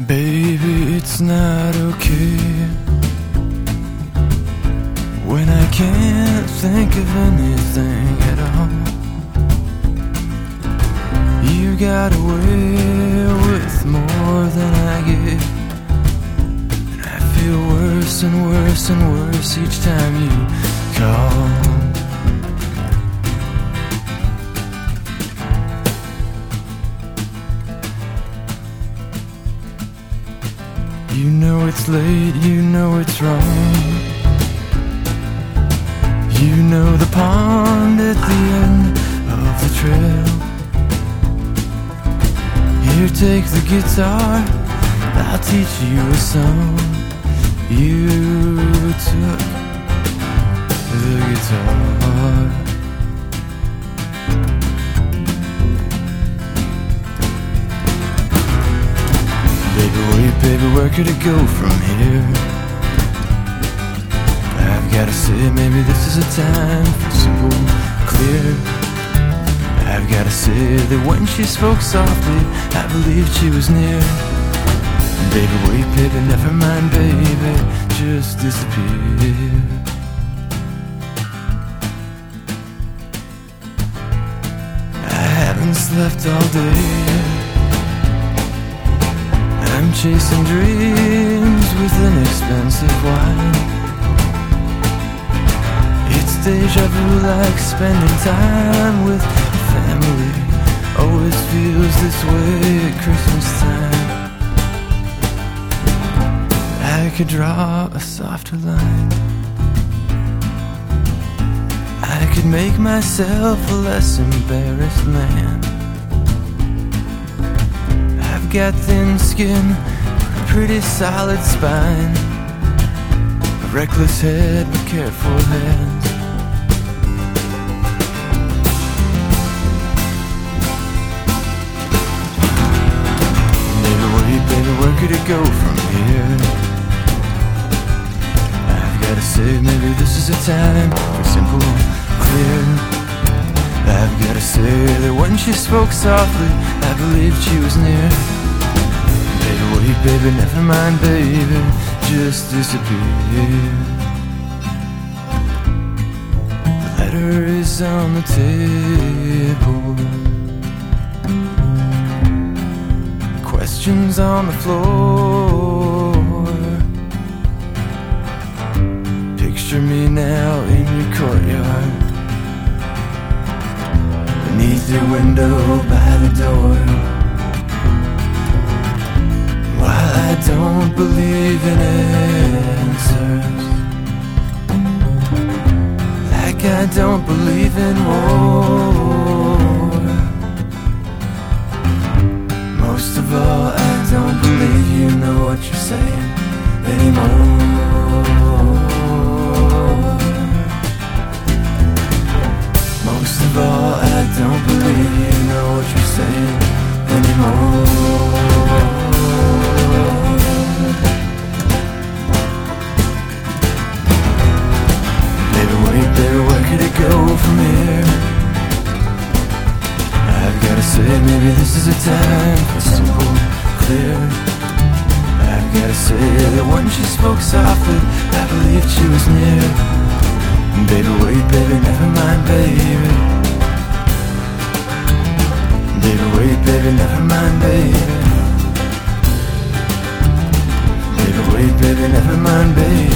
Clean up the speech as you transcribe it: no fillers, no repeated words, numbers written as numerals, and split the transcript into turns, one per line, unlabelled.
Baby, it's not okay when I can't think of anything at all. You got away with more than I give, and I feel worse and worse and worse each time you call. You know it's late, you know it's wrong. You know the pond at the end of the trail. Here, take the guitar, I'll teach you a song. You took the guitar. Baby, wait, baby, where could it go from here? I've gotta say, maybe this is a time for simple, clear. I've gotta say that when she spoke softly, I believed she was near. Baby, wait, baby, never mind, baby, just disappear. I haven't slept all day, I'm chasing dreams with inexpensive wine. It's deja vu, like spending time with family. Always feels this way at Christmas time. I could draw a softer line, I could make myself a less embarrassed man. I've got thin skin, a pretty solid spine, a reckless head but careful hands. Baby, wait, baby, where could it go from here? I've gotta say, maybe this is a time for simple, clear. I've gotta say that when she spoke softly, I believed she was near. Baby, wait, baby, never mind, baby, just disappear. The letter is on the table, questions on the floor. Picture me now in your courtyard, beneath your window by the door. While I don't believe in answers, like I don't believe in war. Most of all, I don't believe you know what you're saying anymore. Most of all, I don't believe you know what you're saying anymore. Baby, wait, baby, where could it go from here? I've gotta say, maybe this is a time for simple, clear. I've gotta say that when she spoke softly, I believed she was near. Baby, wait, baby, never mind, baby. Baby, wait, baby, never mind, baby. Baby, wait, baby, never mind, baby.